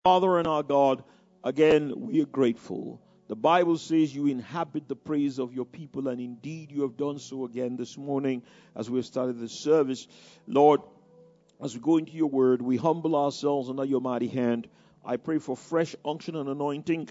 Father and our God, again, we are grateful. The Bible says you inhabit the praise of your people, and indeed you have done so again this morning as we have started this service. Lord, as we go into your word, we humble ourselves under your mighty hand. I pray for fresh unction and anointing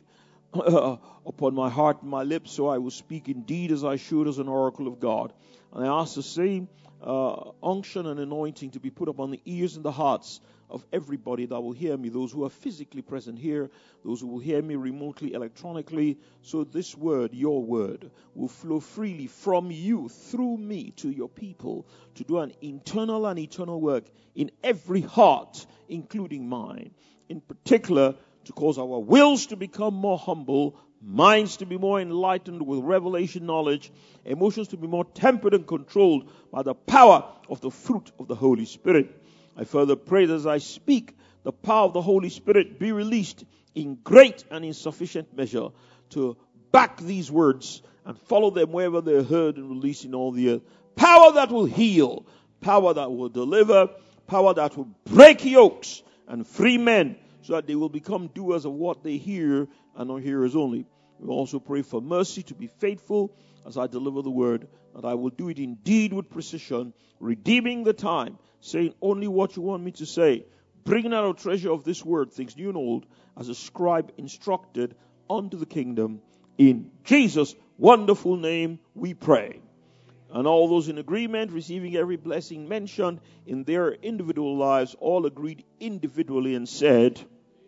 upon my heart and my lips, so I will speak indeed as I should as an oracle of God. And I ask the same unction and anointing to be put upon the ears and the hearts of everybody that will hear me, those who are physically present here, those who will hear me remotely, electronically, so this word, your word, will flow freely from you, through me, to your people, to do an internal and eternal work in every heart, including mine. In particular, to cause our wills to become more humble, minds to be more enlightened with revelation knowledge, emotions to be more tempered and controlled by the power of the fruit of the Holy Spirit. I further pray that as I speak, the power of the Holy Spirit be released in great and insufficient measure to back these words and follow them wherever they're heard and released in all the earth. Power that will heal, power that will deliver, power that will break yokes and free men so that they will become doers of what they hear and not hearers only. We also pray for mercy to be faithful as I deliver the word, that I will do it indeed with precision, redeeming the time, saying only what you want me to say, bringing out a treasure of this word, things new and old, as a scribe instructed unto the kingdom. In Jesus' wonderful name we pray. And all those in agreement, receiving every blessing mentioned in their individual lives, all agreed individually and said,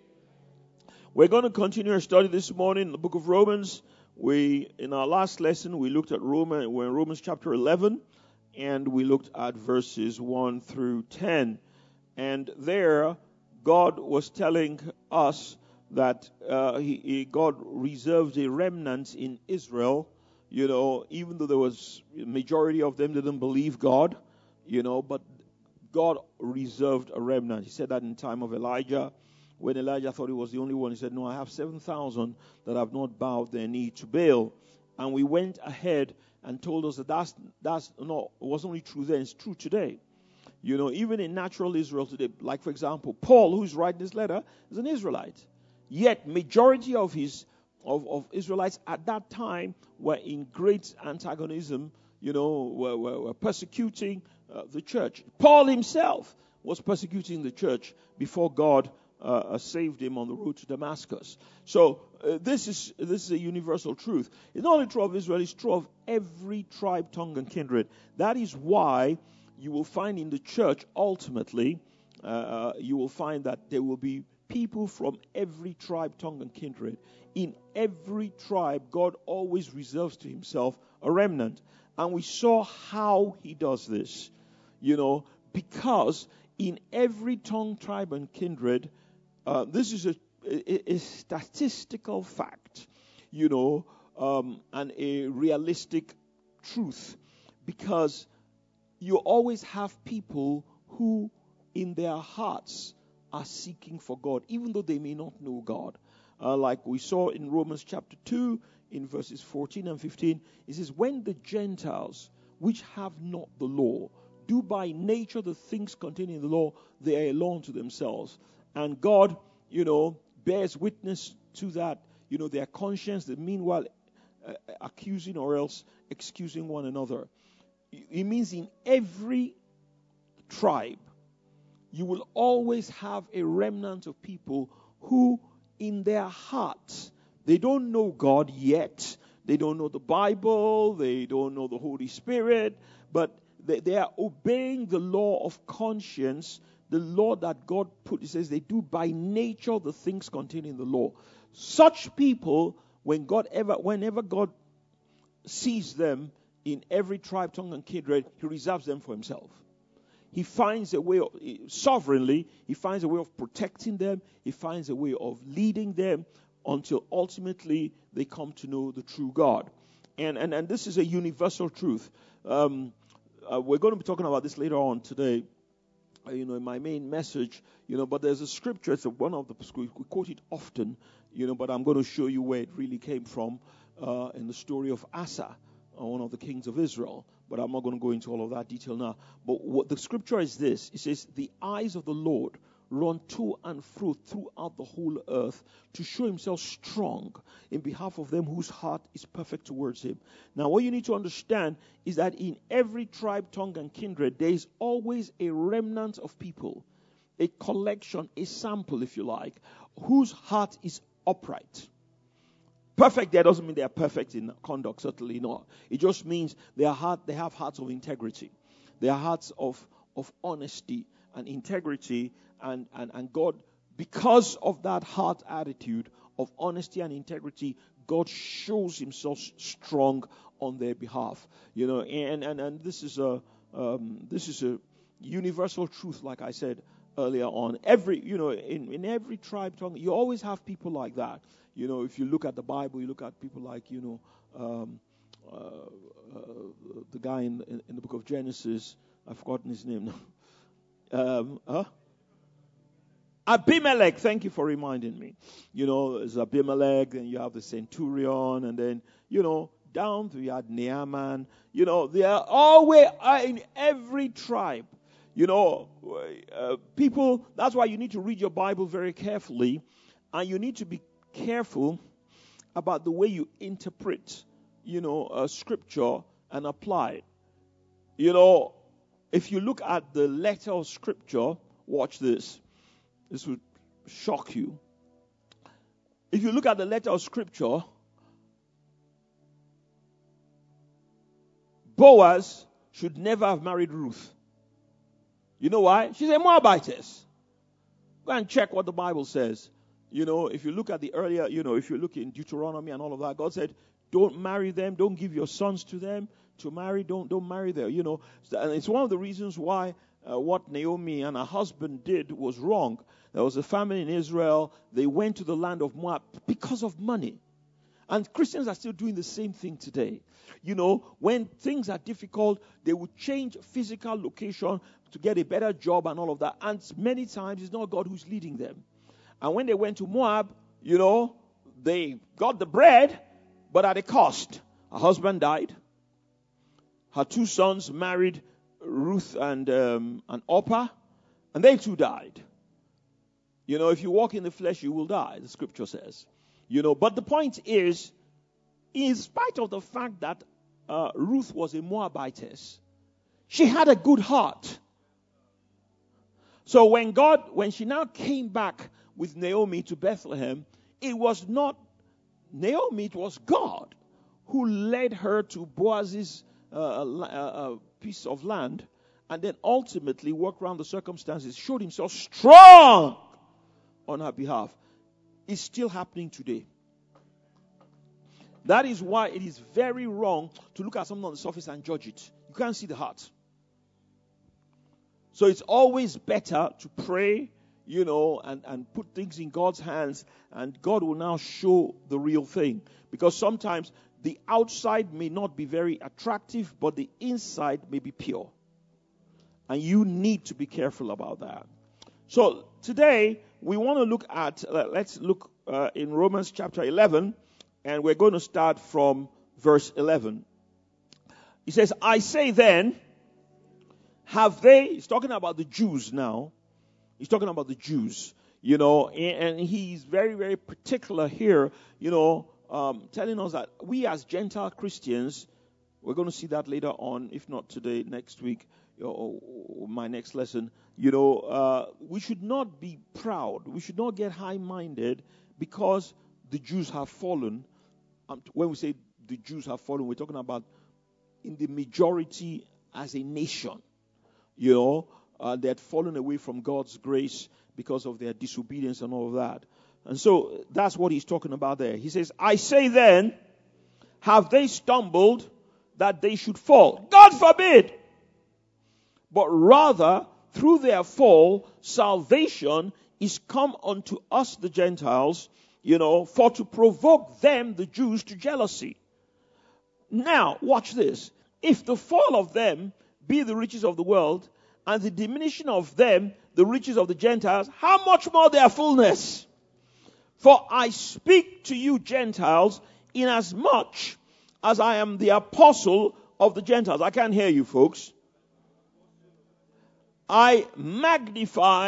we're going to continue our study this morning in the book of Romans. In our last lesson, we looked at we're in Romans chapter 11, and we looked at verses 1 through 10. And there, God was telling us that God reserved a remnant in Israel. You know, even though there was a majority of them didn't believe God, but God reserved a remnant. He said that in the time of Elijah. When Elijah thought he was the only one, he said, no, I have 7,000 that have not bowed their knee to Baal. And we went ahead and told us that that's no, it was only true then, it's true today. Even in natural Israel today, like for example, Paul, who's writing this letter, is an Israelite. Yet majority of Israelites at that time were in great antagonism, were persecuting the church. Paul himself was persecuting the church before God saved him on the road to Damascus. So this is a universal truth. It's not only true of Israel, it's true of every tribe, tongue, and kindred. That is why you will find in the church, ultimately, you will find that there will be people from every tribe, tongue, and kindred. In every tribe, God always reserves to himself a remnant. And we saw how he does this, because in every tongue, tribe, and kindred, this is a statistical fact, and a realistic truth, because you always have people who in their hearts are seeking for God, even though they may not know God. Like we saw in Romans chapter 2, in verses 14 and 15, it says, when the Gentiles, which have not the law, do by nature the things contained in the law, they are alone to themselves. And God, bears witness to that, their conscience, that meanwhile accusing or else excusing one another. It means in every tribe, you will always have a remnant of people who, in their hearts, they don't know God yet. They don't know the Bible. They don't know the Holy Spirit. But they are obeying the law of conscience, the law that God put. It says they do by nature the things contained in the law. Such people, whenever God sees them in every tribe, tongue, and kindred, he reserves them for himself. He finds a way sovereignly, he finds a way of protecting them. He finds a way of leading them until ultimately they come to know the true God. And this is a universal truth. We're going to be talking about this later on today, in my main message, but there's a scripture, it's one of the, we quote it often, but I'm going to show you where it really came from in the story of Asa, one of the kings of Israel. But I'm not going to go into all of that detail now. But what the scripture is this. It says, the eyes of the Lord run to and fro throughout the whole earth to show himself strong in behalf of them whose heart is perfect towards him. Now, what you need to understand is that in every tribe, tongue, and kindred, there is always a remnant of people, a collection, a sample, if you like, whose heart is upright. Perfect there doesn't mean they are perfect in conduct, certainly not. It just means they have hearts of integrity. They are hearts of honesty and integrity, and God, because of that heart attitude of honesty and integrity, God shows himself strong on their behalf. You know, and this is a universal truth, like I said earlier on. In every tribe, tongue, you always have people like that. You know, if you look at the Bible, you look at people like, the guy in the book of Genesis. I've forgotten his name now. Abimelech, thank you for reminding me. You know, there's Abimelech, then you have the centurion, and then, down to you had Naaman. You know, they are always in every tribe. People, that's why you need to read your Bible very carefully, and you need to be careful about the way you interpret, scripture and apply it. If you look at the letter of scripture, watch this. This would shock you. If you look at the letter of scripture, Boaz should never have married Ruth. You know why? She's a Moabitess. Go and check what the Bible says. If you look at the earlier, if you look in Deuteronomy and all of that, God said, don't marry them, don't give your sons to them to marry, don't marry them, And it's one of the reasons why what Naomi and her husband did was wrong. There was a famine in Israel. They went to the land of Moab because of money. And Christians are still doing the same thing today. When things are difficult, they will change physical location to get a better job and all of that. And many times it's not God who's leading them. And when they went to Moab, they got the bread, but at a cost. Her husband died. Her two sons married Ruth and Orpah, and they too died. If you walk in the flesh, you will die, the scripture says. But the point is, in spite of the fact that Ruth was a Moabitess, she had a good heart. So when she now came back with Naomi to Bethlehem, it was not Naomi, it was God who led her to Boaz's piece of land, and then ultimately worked around the circumstances, showed himself strong on her behalf. It's still happening today. That is why it is very wrong to look at something on the surface and judge it. You can't see the heart. So it's always better to pray, and put things in God's hands, and God will now show the real thing. Because sometimes the outside may not be very attractive, but the inside may be pure. And you need to be careful about that. So today, we want to look at, let's look in Romans chapter 11, and we're going to start from verse 11. He says, I say then, he's talking about the Jews now. He's talking about the Jews, and he's very, very particular here, telling us that we as Gentile Christians, we're going to see that later on, if not today, next week, or my next lesson, we should not be proud. We should not get high-minded because the Jews have fallen. When we say the Jews have fallen, we're talking about in the majority as a nation, they had fallen away from God's grace because of their disobedience and all of that. And so that's what he's talking about there. He says, I say then, have they stumbled that they should fall? God forbid! But rather, through their fall, salvation is come unto us the Gentiles, for to provoke them, the Jews, to jealousy. Now, watch this. If the fall of them be the riches of the world, and the diminishing of them, the riches of the Gentiles, how much more their fullness? For I speak to you Gentiles, inasmuch as I am the apostle of the Gentiles. I can't hear you, folks. I magnify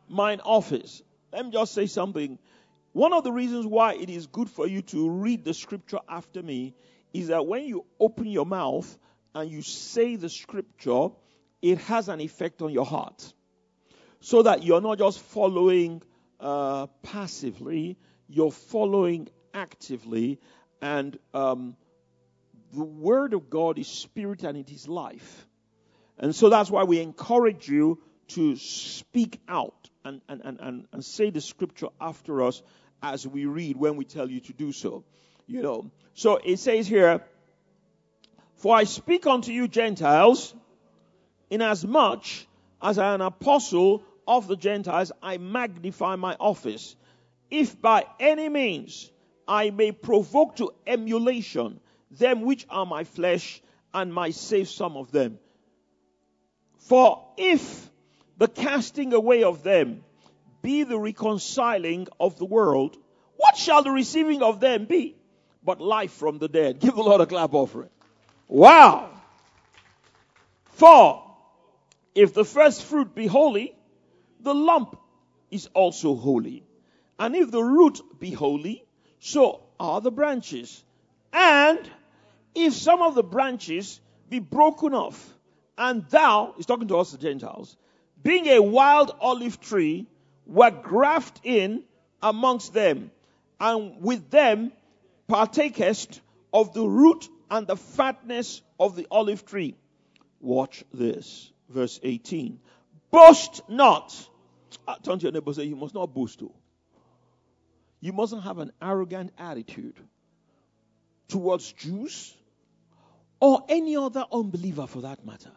mine office. Let me just say something. One of the reasons why it is good for you to read the scripture after me is that when you open your mouth and you say the scripture, it has an effect on your heart. So that you're not just following passively, you're following actively. And the word of God is spirit and it is life. And so that's why we encourage you to speak out and say the scripture after us as we read when we tell you to do so. You know. So it says here, for I speak unto you Gentiles, inasmuch as I am an apostle of the Gentiles, I magnify my office. If by any means I may provoke to emulation them which are my flesh, and might save some of them. For if the casting away of them be the reconciling of the world, what shall the receiving of them be but life from the dead? Give the Lord a clap offering. Wow! For if the first fruit be holy, the lump is also holy. And if the root be holy, so are the branches. And if some of the branches be broken off, and thou, he's talking to us the Gentiles, being a wild olive tree, were grafted in amongst them, and with them partakest of the root and the fatness of the olive tree. Watch this. Verse 18. Boast not. Turn to your neighbor and say, you must not boast. You mustn't have an arrogant attitude towards Jews or any other unbeliever for that matter.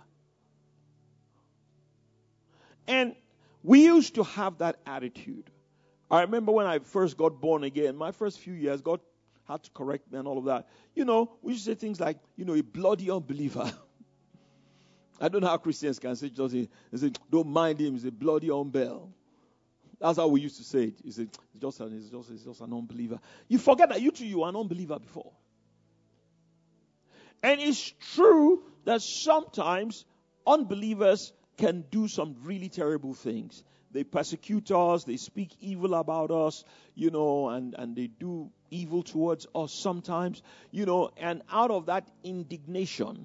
And we used to have that attitude. I remember when I first got born again, my first few years, God had to correct me and all of that. You know, we used to say things like, a bloody unbeliever. I don't know how Christians can say, just say, don't mind him, he's a bloody unbel. That's how we used to say it. It's just an unbeliever. You forget that you were an unbeliever before. And it's true that sometimes unbelievers can do some really terrible things. They persecute us, they speak evil about us, and they do evil towards us sometimes, and out of that indignation,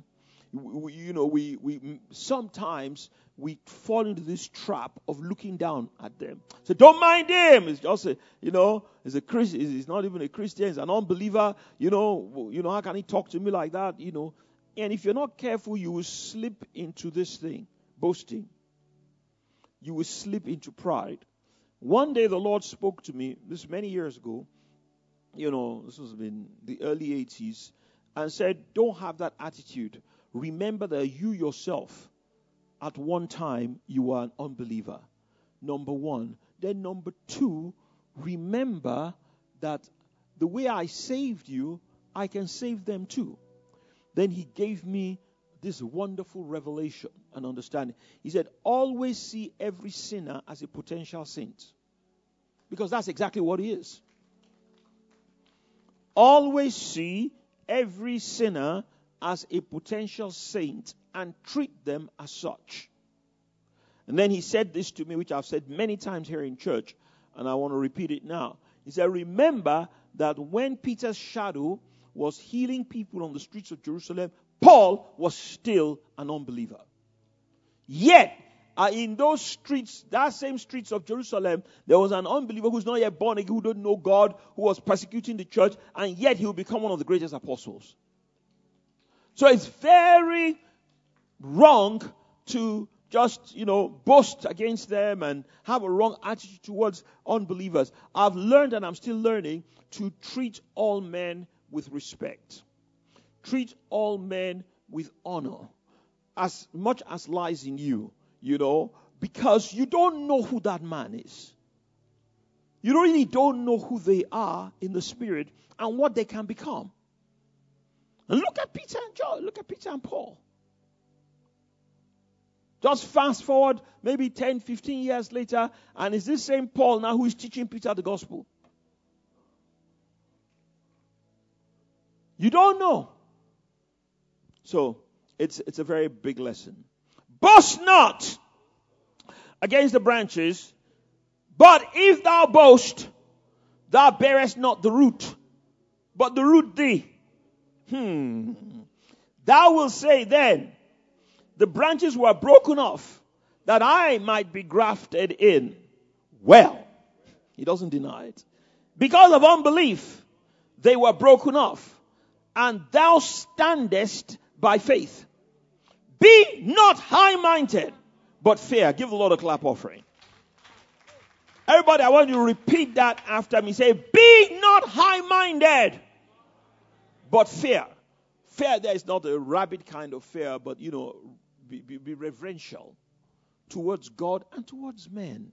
we sometimes we fall into this trap of looking down at them. So don't mind him. It's just he's a Christian. He's not even a Christian. He's an unbeliever. How can he talk to me like that? And if you're not careful, you will slip into this thing, boasting. You will slip into pride. One day the Lord spoke to me, this many years ago, this was in the early 80s, and said, don't have that attitude. Remember that you yourself, at one time, you were an unbeliever. Number one. Then number two, remember that the way I saved you, I can save them too. Then he gave me this wonderful revelation and understanding. He said, always see every sinner as a potential saint. Because that's exactly what he is. Always see every sinner as a potential saint and treat them as such. And then he said this to me, which I've said many times here in church, and I want to repeat it now. He said, remember that when Peter's shadow was healing people on the streets of Jerusalem, Paul was still an unbeliever. Yet, in those streets, that same streets of Jerusalem, there was an unbeliever who's not yet born again, who don't know God, who was persecuting the church, and yet he will become one of the greatest apostles. So it's very wrong to just, boast against them and have a wrong attitude towards unbelievers. I've learned, and I'm still learning, to treat all men with respect. Treat all men with honor. As much as lies in you, because you don't know who that man is. You really don't know who they are in the spirit and what they can become. And look at Peter and John. Look at Peter and Paul. Just fast forward maybe 10, 15 years later, and it's this same Paul now who is teaching Peter the gospel. You don't know. So, it's a very big lesson. Boast not against the branches But if thou boast, thou bearest not the root, but the root thee. Thou wilt say then, the branches were broken off, that I might be grafted in. Well, he doesn't deny it. Because of unbelief, they were broken off, and thou standest by faith. Be not high-minded, but fair. Give the Lord a clap offering. Everybody, I want you to repeat that after me. Say, be not high-minded, but fair. Fair, there is not a rabbit kind of fair, but, be reverential towards God and towards men.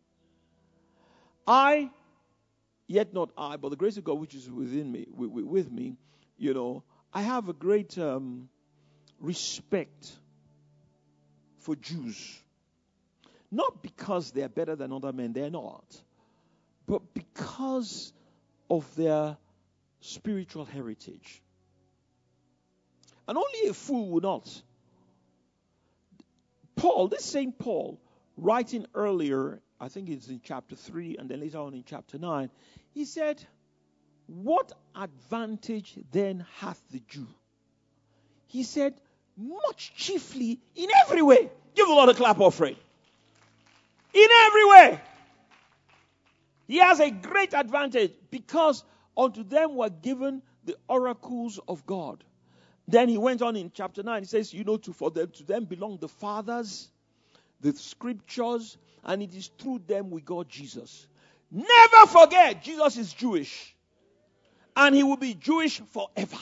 Yet not I, but the grace of God which is within me, with me, I have a great respect for Jews. Not because they're better than other men, they're not. But because of their spiritual heritage. And only a fool would not. Paul, this same Paul, writing earlier, I think it's in chapter 3 and then later on in chapter 9, he said, what advantage then hath the Jew? He said, much chiefly in every way. Give the Lord a clap offering. In every way. He has a great advantage because unto them were given the oracles of God. Then he went on in chapter 9. He says, to them belong the fathers, the scriptures, and it is through them we got Jesus. Never forget, Jesus is Jewish. And he will be Jewish forever.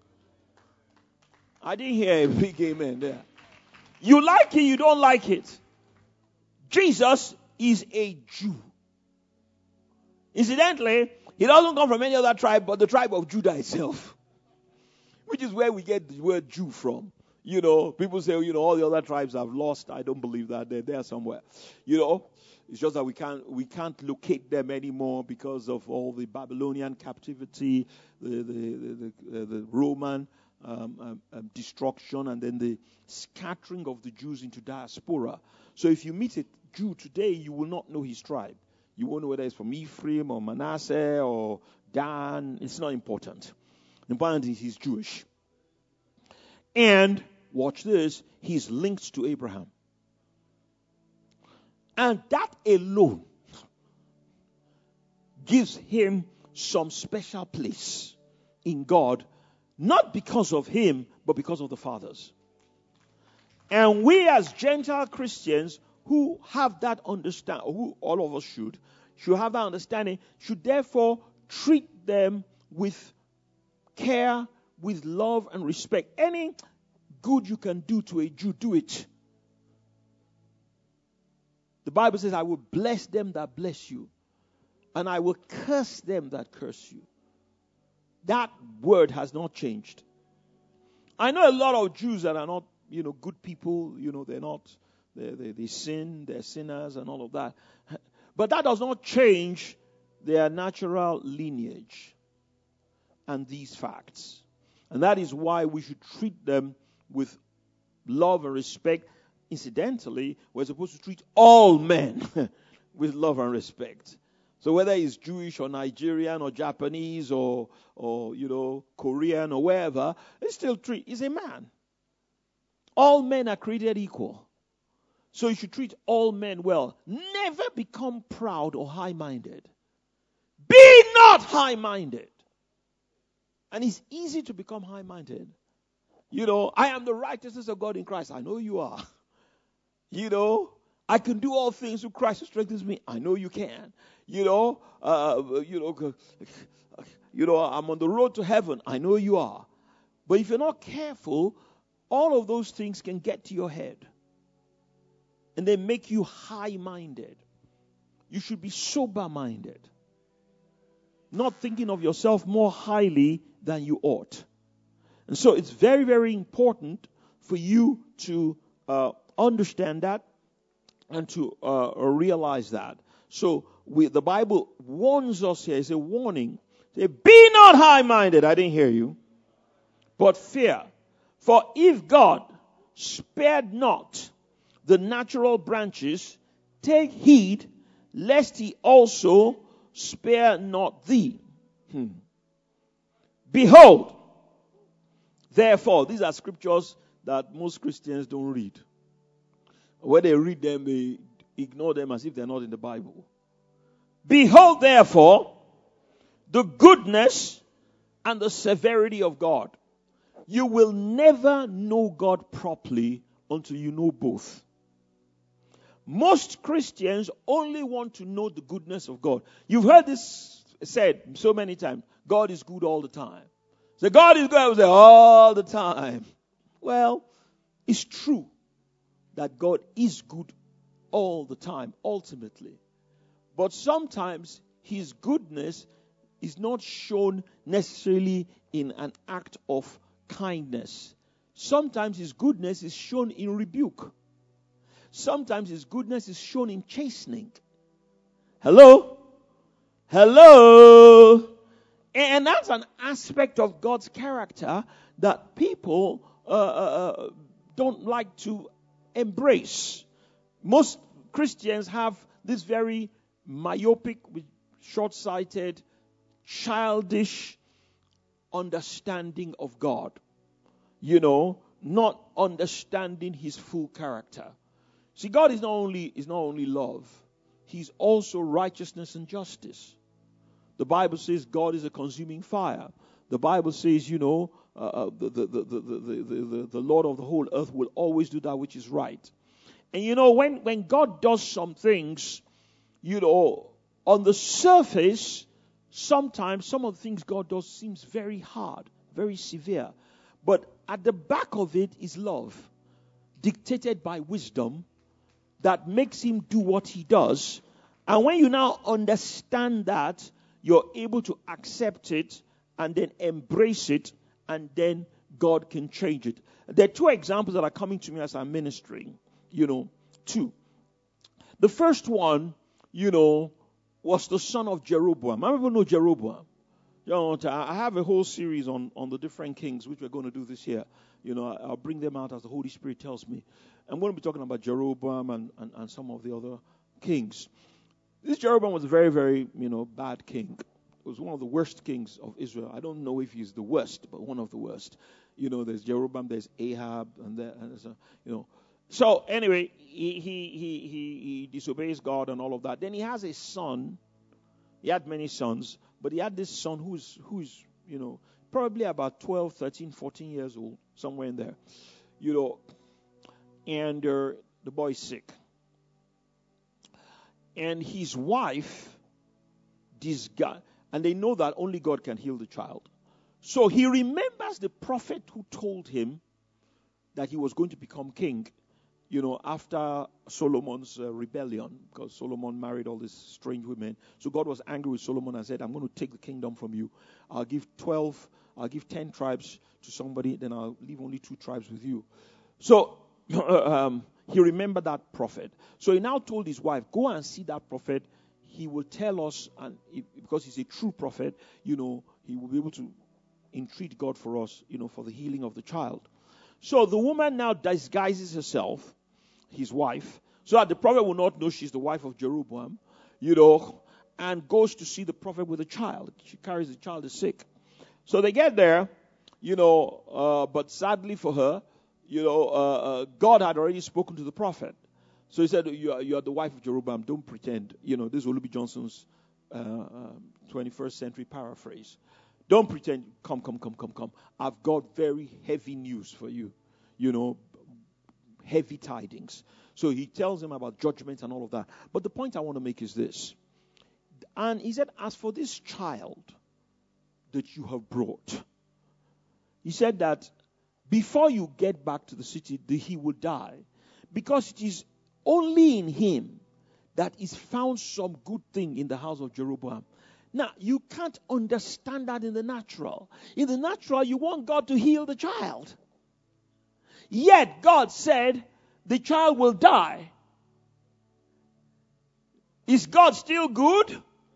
I didn't hear a big amen there. You like it, you don't like it. Jesus is a Jew. Incidentally, he doesn't come from any other tribe but the tribe of Judah itself. Which is where we get the word Jew from. People say, all the other tribes have lost. I don't believe that. They're there somewhere. It's just that we can't locate them anymore because of all the Babylonian captivity, the Roman destruction, and then the scattering of the Jews into diaspora. So if you meet a Jew today, you will not know his tribe. You won't know whether it's from Ephraim or Manasseh or Dan. It's not important. The important is he's Jewish. And, watch this, he's linked to Abraham. And that alone gives him some special place in God, not because of him, but because of the fathers. And we as Gentile Christians who have that understanding, who all of us should have that understanding, should therefore treat them with care, with love and respect. Any good you can do to a Jew, do it. The Bible says, I will bless them that bless you, and I will curse them that curse you. That word has not changed. I know a lot of Jews that are not, good people. They're not. They sin. They're sinners and all of that. But that does not change their natural lineage and these facts. And that is why we should treat them with love and respect. Incidentally, we're supposed to treat all men with love and respect. So whether he's Jewish or Nigerian or Japanese or Korean or wherever, he's a man. All men are created equal. So you should treat all men well. Never become proud or high-minded. Be not high-minded. And it's easy to become high-minded. I am the righteousness of God in Christ. I know you are. I can do all things through Christ who strengthens me. I know you can. I'm on the road to heaven. I know you are. But if you're not careful, all of those things can get to your head. And they make you high-minded. You should be sober-minded. Not thinking of yourself more highly than you ought. And so it's very, very important for you to understand that and to realize that. So the Bible warns us here. It's a warning. Say, be not high-minded. I didn't hear you. But fear. For if God spared not the natural branches, take heed lest he also spare not thee. Behold, therefore, these are scriptures that most Christians don't read. When they read them, they ignore them as if they're not in the Bible. Behold, therefore, the goodness and the severity of God. You will never know God properly until you know both. Most Christians only want to know the goodness of God. You've heard this said so many times. God is good all the time. So God is good all the time. Well, it's true that God is good all the time, ultimately. But sometimes his goodness is not shown necessarily in an act of kindness. Sometimes his goodness is shown in rebuke. Sometimes his goodness is shown in chastening. Hello? Hello? And that's an aspect of God's character that people don't like to embrace. Most Christians have this very myopic, short-sighted, childish understanding of God. Not understanding his full character. See, God is not only love. He's also righteousness and justice. The Bible says God is a consuming fire. The Bible says, the Lord of the whole earth will always do that which is right. And when God does some things, on the surface, sometimes some of the things God does seems very hard, very severe. But at the back of it is love, dictated by wisdom, that makes him do what he does. And when you now understand that, you're able to accept it and then embrace it, and then God can change it. There are two examples that are coming to me as I'm ministering. Two. The first one, was the son of Jeroboam. How many people know Jeroboam? I have a whole series on the different kings, which we're going to do this year. I'll bring them out as the Holy Spirit tells me. I'm going to be talking about Jeroboam and some of the other kings. This Jeroboam was a very, very, bad king. It was one of the worst kings of Israel. I don't know if he's the worst, but one of the worst. There's Jeroboam, there's Ahab, So anyway, he disobeys God and all of that. Then he has a son. He had many sons, but he had this son who's probably about 12, 13, 14 years old, somewhere in there. And the boy's sick. And his wife, this guy, and they know that only God can heal the child. So he remembers the prophet who told him that he was going to become king, after Solomon's rebellion, because Solomon married all these strange women. So God was angry with Solomon and said, I'm going to take the kingdom from you. I'll give 10 tribes to somebody, then I'll leave only 2 tribes with you. So he remembered that prophet. So he now told his wife, go and see that prophet. He will tell us, and because he's a true prophet, he will be able to entreat God for us, for the healing of the child. So the woman now disguises herself, his wife, so that the prophet will not know she's the wife of Jeroboam, and goes to see the prophet with a child. She carries the child, is sick. So they get there, but sadly for her, God had already spoken to the prophet. So he said, you are the wife of Jeroboam, don't pretend. This is Olubi Johnson's 21st century paraphrase. Don't pretend, come. I've got very heavy news for you. Heavy tidings. So he tells him about judgment and all of that. But the point I want to make is this. And he said, as for this child that you have brought, he said that before you get back to the city, he will die. Because it is only in him that is found some good thing in the house of Jeroboam. Now, you can't understand that in the natural. In the natural, you want God to heal the child. Yet, God said, the child will die. Is God still good?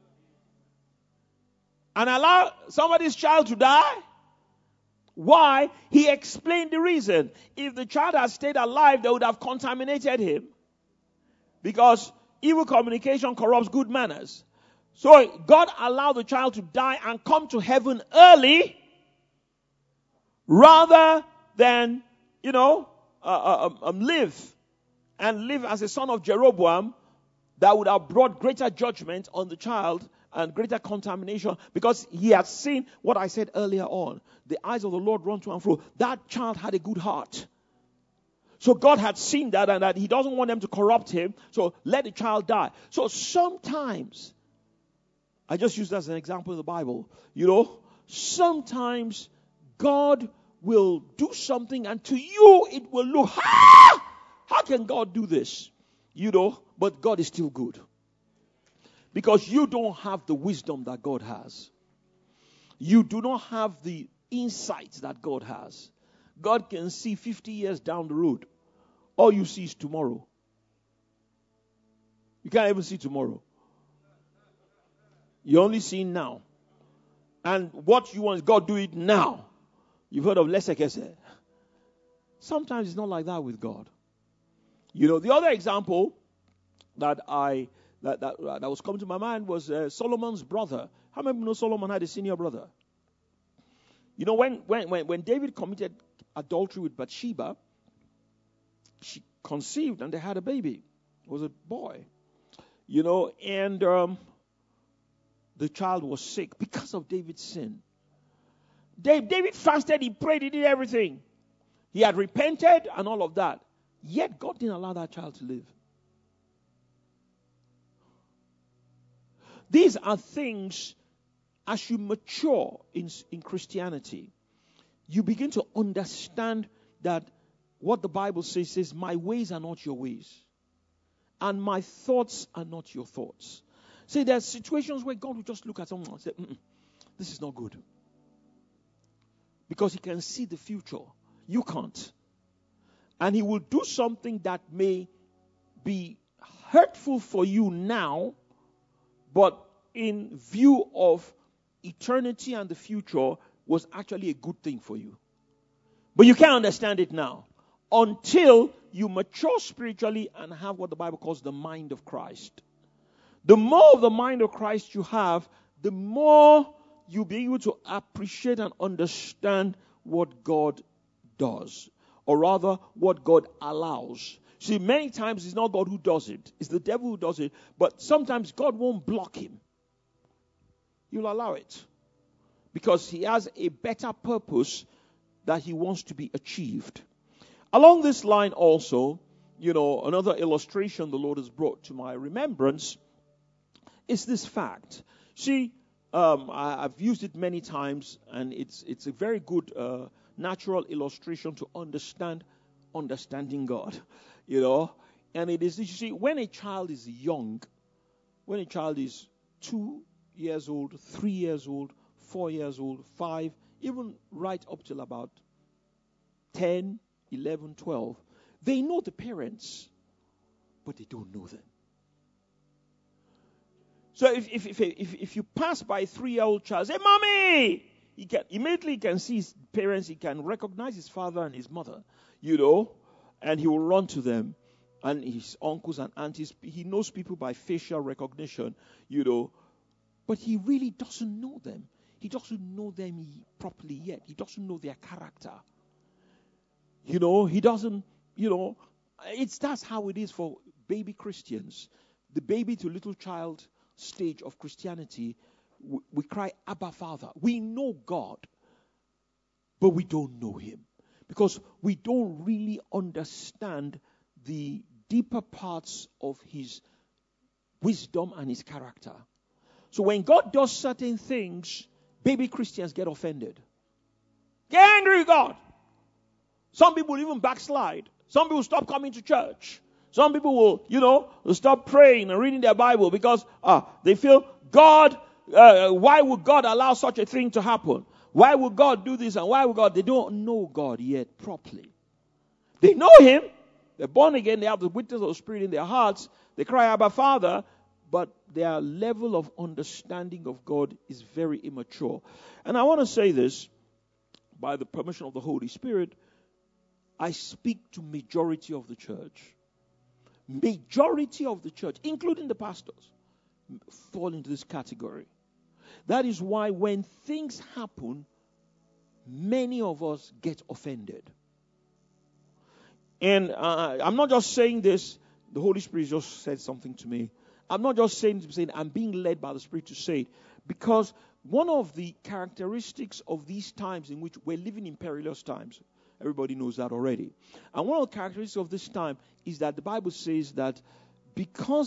And allow somebody's child to die? Why? He explained the reason. If the child had stayed alive, they would have contaminated him. Because evil communication corrupts good manners. So God allowed the child to die and come to heaven early rather than, live as a son of Jeroboam that would have brought greater judgment on the child and greater contamination, because he had seen what I said earlier on. The eyes of the Lord run to and fro. That child had a good heart. So God had seen that, and that he doesn't want them to corrupt him. So let the child die. So sometimes, I just use that as an example in the Bible. Sometimes God will do something, and to you it will look, how can God do this? But God is still good. Because you don't have the wisdom that God has. You do not have the insights that God has. God can see 50 years down the road. All you see is tomorrow. You can't even see tomorrow. You only see now. And what you want is God do it now. You've heard of lesekese. Sometimes it's not like that with God. The other example that was coming to my mind was Solomon's brother. How many know Solomon had a senior brother? When David committed adultery with Bathsheba, she conceived and they had a baby. It was a boy. And the child was sick because of David's sin. David fasted, he prayed, he did everything. He had repented and all of that. Yet God didn't allow that child to live. These are things, as you mature in Christianity, you begin to understand that what the Bible says, my ways are not your ways. And my thoughts are not your thoughts. See, there are situations where God will just look at someone and say, this is not good. Because he can see the future. You can't. And he will do something that may be hurtful for you now, but in view of eternity and the future was actually a good thing for you. But you can't understand it now until you mature spiritually and have what the Bible calls the mind of Christ. The more of the mind of Christ you have, the more you'll be able to appreciate and understand what God does, or rather what God allows. See, many times it's not God who does it, it's the devil who does it, but sometimes God won't block him. You'll allow it because he has a better purpose that he wants to be achieved. Along this line also, another illustration the Lord has brought to my remembrance is this fact. See, I've used it many times, and it's a very good natural illustration to understanding God, And it is, you see, when a child is young, when a child is 2 years old, 3 years old, 4 years old, 5, even right up till about 10, 11, 12, they know the parents, but they don't know them. So if you pass by a 3-year-old child, say, "Mommy!" He can see his parents, he can recognize his father and his mother, and he will run to them, and his uncles and aunties. He knows people by facial recognition, but he really doesn't know them. He doesn't know them properly yet. He doesn't know their character. He doesn't, that's how it is for baby Christians. The baby to little child stage of Christianity, we cry, Abba, Father. We know God, but we don't know him because we don't really understand the deeper parts of his wisdom and his character. So when God does certain things, baby Christians get offended. Get angry with God. Some people even backslide. Some people stop coming to church. Some people will, stop praying and reading their Bible because they feel God, why would God allow such a thing to happen? Why would God do this and why would God? They don't know God yet properly. They know him. They're born again. They have the witness of the Spirit in their hearts. They cry, Abba, Father. But their level of understanding of God is very immature. And I want to say this, by the permission of the Holy Spirit, I speak to majority of the church. majority of the church, including the pastors, fall into this category. That is why when things happen, many of us get offended. And I'm not just saying this. The Holy Spirit just said something to me. I'm not just saying I'm being led by the Spirit to say it. Because one of the characteristics of these times in which we're living in perilous times, everybody knows that already. And one of the characteristics of this time is that the Bible says that because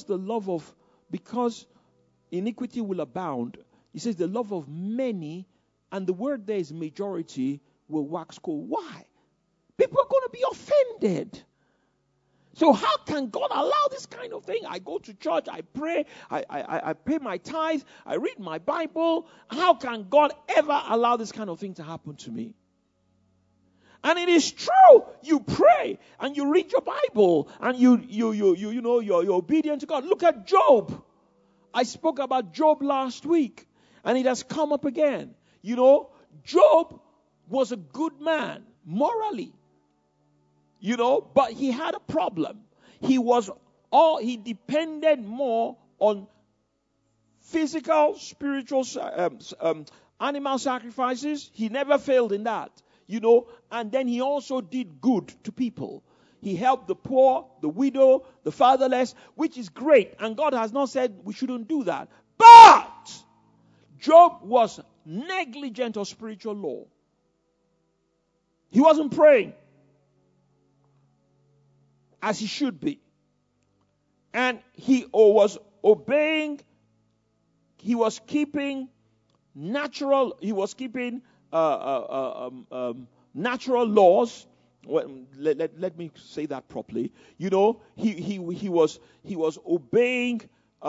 iniquity will abound, it says the love of many, and the word there is majority, will wax cold. Why? People are going to be offended. So how can God allow this kind of thing? I go to church, I pray, I pay my tithe, I read my Bible. How can God ever allow this kind of thing to happen to me? And it is true. You pray and you read your Bible and you're obedient to God. Look at Job. I spoke about Job last week and it has come up again. Job was a good man morally. But he had a problem. He depended more on physical, spiritual, animal sacrifices. He never failed in that, and then he also did good to people. He helped the poor, the widow, the fatherless, which is great. And God has not said we shouldn't do that. But Job was negligent of spiritual law. He wasn't praying as he should be. And he was obeying, he was keeping natural laws. Well, let me say that properly. He was obeying,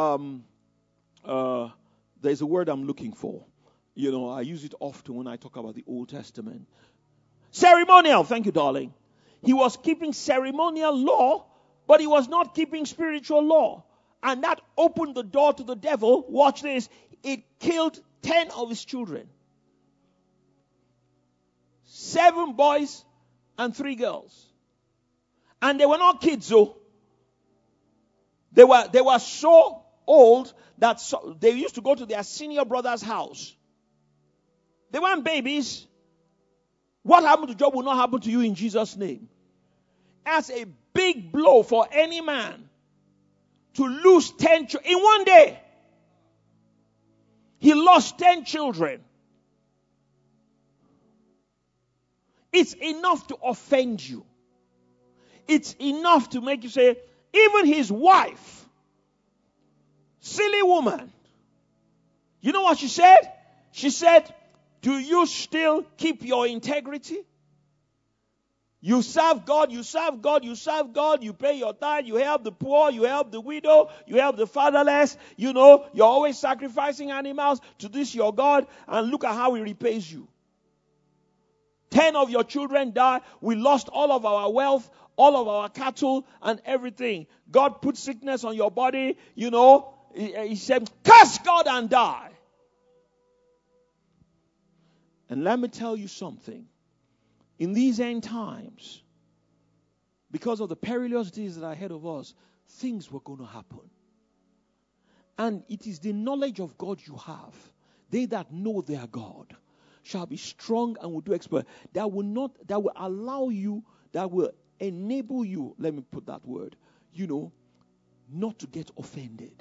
there's a word I'm looking for. I use it often when I talk about the Old Testament. Ceremonial, thank you, darling. He was keeping ceremonial law, but he was not keeping spiritual law. And that opened the door to the devil. Watch this. It killed 10 of his children. 7 boys and 3 girls. And they were not kids, though. They were so old that they used to go to their senior brother's house. They weren't babies. What happened to Job will not happen to you in Jesus' name. As a big blow for any man to lose 10 children in one day. He lost 10 children. It's enough to offend you. It's enough to make you say, even his wife, silly woman. You know what she said? She said, do you still keep your integrity? You serve God, you serve God, you serve God, you pay your tithe, you help the poor, you help the widow, you help the fatherless, you're always sacrificing animals to this your God, and look at how he repays you. 10 of your children died, we lost all of our wealth, all of our cattle, and everything. God put sickness on your body, he said, curse God and die. And let me tell you something. In these end times, because of the perilous days that are ahead of us, things were going to happen. And it is the knowledge of God you have. They that know their God shall be strong and will do exploit. That will allow you, that will enable you, let me put that word, not to get offended.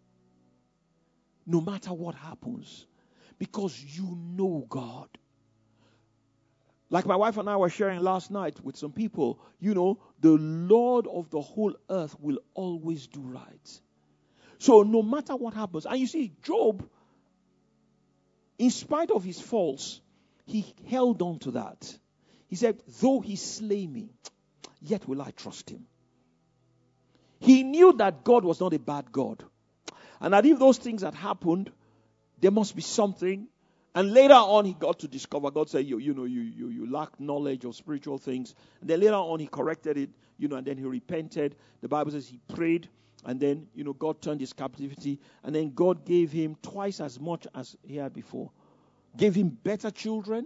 No matter what happens. Because you know God. Like my wife and I were sharing last night with some people, the Lord of the whole earth will always do right. So no matter what happens, and you see, Job, in spite of his faults, he held on to that. He said, though he slay me, yet will I trust him. He knew that God was not a bad God. And that if those things had happened, there must be something. And later on, he got to discover, God said, you lack knowledge of spiritual things. And then later on, he corrected it, and then he repented. The Bible says he prayed, and then, God turned his captivity. And then God gave him twice as much as he had before. Gave him better children.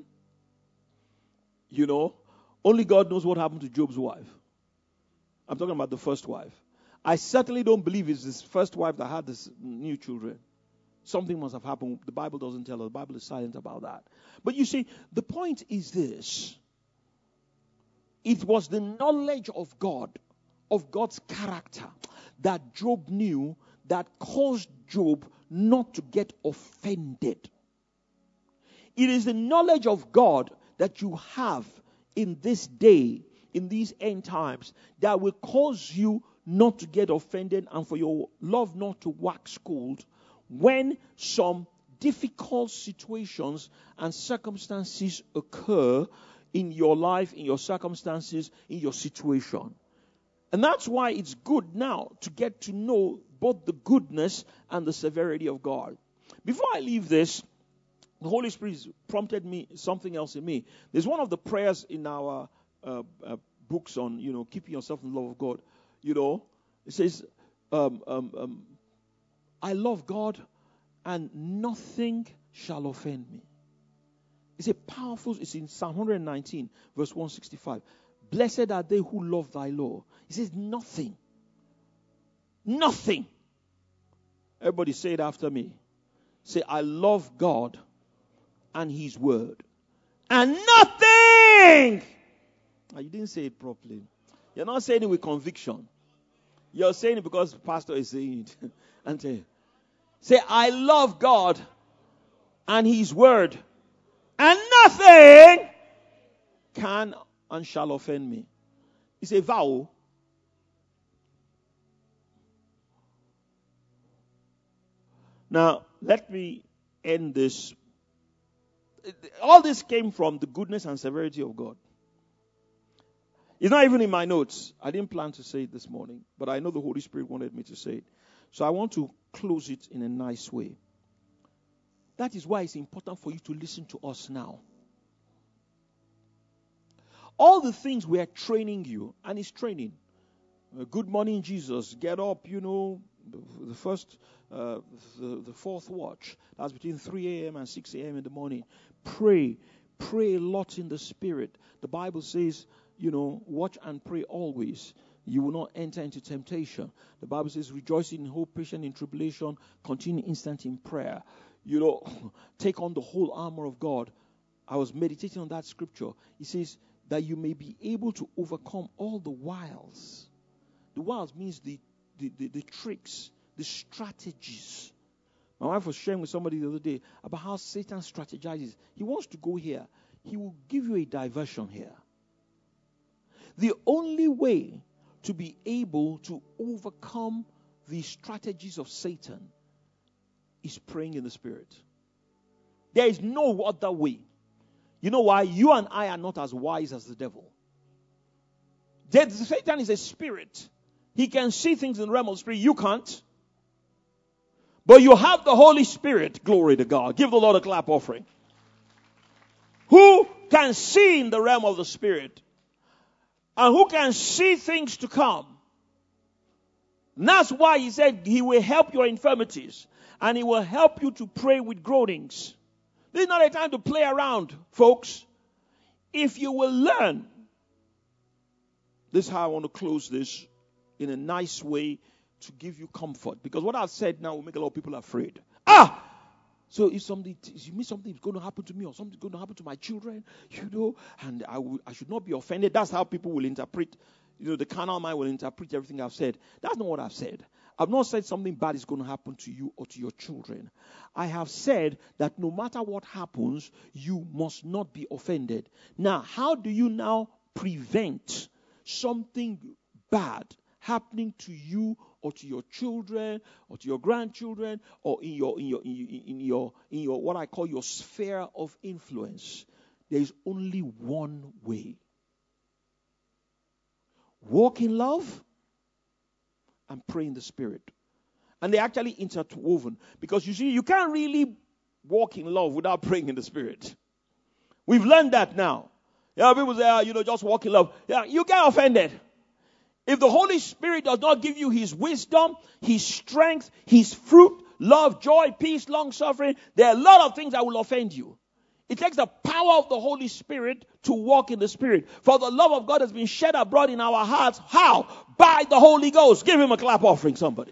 Only God knows what happened to Job's wife. I'm talking about the first wife. I certainly don't believe it's his first wife that had this new children. Something must have happened. The Bible doesn't tell us. The Bible is silent about that. But you see, the point is this. It was the knowledge of God, of God's character, that Job knew that caused Job not to get offended. It is the knowledge of God that you have in this day, in these end times, that will cause you not to get offended and for your love not to wax cold when some difficult situations and circumstances occur in your life, in your circumstances, in your situation. And that's why it's good now to get to know both the goodness and the severity of God. Before I leave this, the Holy Spirit prompted me something else in me. There's one of the prayers in our books on, keeping yourself in the love of God. It says, I love God and nothing shall offend me. It's a powerful, it's in Psalm 119, verse 165. Blessed are they who love thy law. He says nothing. Nothing. Everybody say it after me. Say, I love God and his word. And nothing. Oh, you didn't say it properly. You're not saying it with conviction. You're saying it because the pastor is saying it. And say, I love God and his word. And nothing can and shall offend me. It's a vow. Now, let me end this. All this came from the goodness and severity of God. It's not even in my notes. I didn't plan to say it this morning, but I know the Holy Spirit wanted me to say it. So I want to close it in a nice way. That is why it's important for you to listen to us now. All the things we are training you, and it's training. Good morning, Jesus. Get up, the fourth watch. That's between 3 a.m. and 6 a.m. in the morning. Pray. Pray a lot in the Spirit. The Bible says, watch and pray always. You will not enter into temptation. The Bible says, rejoicing in hope, patient in tribulation, continue instant in prayer. Take on the whole armor of God. I was meditating on that scripture. It says that you may be able to overcome all the wiles. The wiles means the tricks, the strategies. My wife was sharing with somebody the other day about how Satan strategizes. He wants to go here. He will give you a diversion here. The only way to be able to overcome the strategies of Satan is praying in the Spirit. There is no other way. You know why? You and I are not as wise as the devil. Satan is a spirit. He can see things in the realm of the Spirit. You can't. But you have the Holy Spirit. Glory to God. Give the Lord a clap offering. Who can see in the realm of the Spirit? And who can see things to come? And that's why he said he will help your infirmities. And he will help you to pray with groanings. This is not a time to play around, folks. If you will learn. This is how I want to close this in a nice way to give you comfort. Because what I've said now will make a lot of people afraid. So if you mean something is going to happen to me or something's going to happen to my children, and I should not be offended. That's how people will interpret, the carnal mind will interpret everything I've said. That's not what I've said. I've not said something bad is going to happen to you or to your children. I have said that no matter what happens, you must not be offended. Now, how do you now prevent something bad happening to you or to your children or to your grandchildren or in your what I call your sphere of influence? There is only one way. Walk in love and pray in the Spirit. And they're actually interwoven. Because you see, you can't really walk in love without praying in the Spirit. We've learned that now. People say, just walk in love. You get offended. If the Holy Spirit does not give you his wisdom, his strength, his fruit, love, joy, peace, long suffering, there are a lot of things that will offend you. It takes the power of the Holy Spirit to walk in the Spirit. For the love of God has been shed abroad in our hearts. How? By the Holy Ghost. Give him a clap offering, somebody.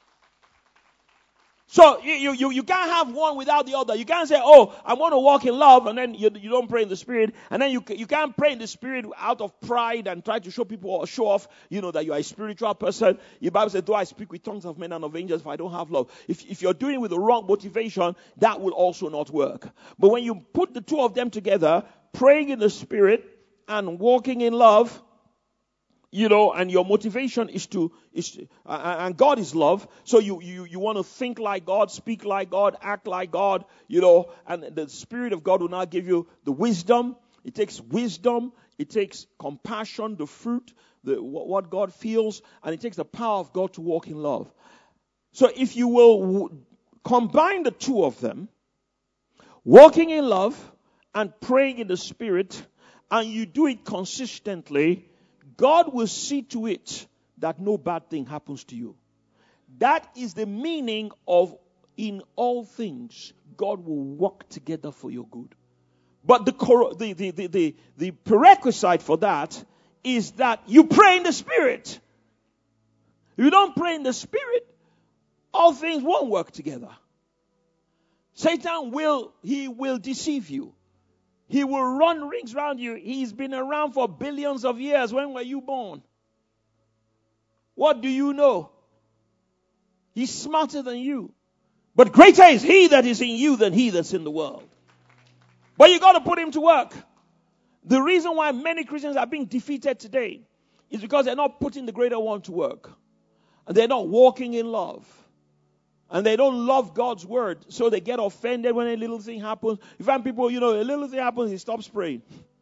So you can't have one without the other. You can't say, oh, I want to walk in love, and then you don't pray in the Spirit. And then you can't pray in the Spirit out of pride and try to show people or show off, that you are a spiritual person. The Bible says, though I speak with tongues of men and of angels, if I don't have love. If you're doing it with the wrong motivation, that will also not work. But when you put the two of them together, praying in the Spirit and walking in love, and your motivation is and God is love. So you want to think like God, speak like God, act like God, and the Spirit of God will now give you the wisdom. It takes wisdom. It takes compassion, the fruit, what God feels, and it takes the power of God to walk in love. So if you will combine the two of them, walking in love and praying in the Spirit, and you do it consistently, God will see to it that no bad thing happens to you. That is the meaning of in all things, God will work together for your good. But the prerequisite for that is that you pray in the Spirit. If you don't pray in the Spirit, all things won't work together. Satan will deceive you. He will run rings around you. He's been around for billions of years. When were you born? What do you know? He's smarter than you. But greater is he that is in you than he that's in the world. But you got to put him to work. The reason why many Christians are being defeated today is because they're not putting the greater one to work. And they're not walking in love. And they don't love God's word, so they get offended when a little thing happens. You find people, a little thing happens, he stops praying.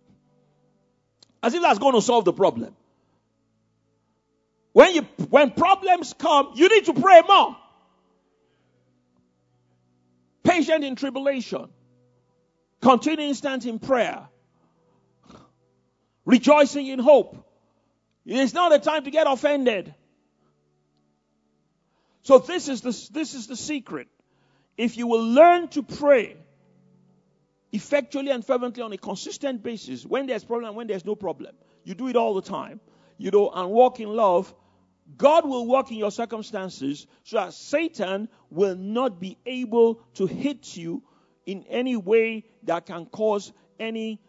As if that's going to solve the problem. When problems come, you need to pray more. Patient in tribulation. Continue instant in prayer. Rejoicing in hope. It's not a time to get offended. So this is the secret. If you will learn to pray effectually and fervently on a consistent basis, when there's problem and when there's no problem, you do it all the time, and walk in love, God will work in your circumstances so that Satan will not be able to hit you in any way that can cause any,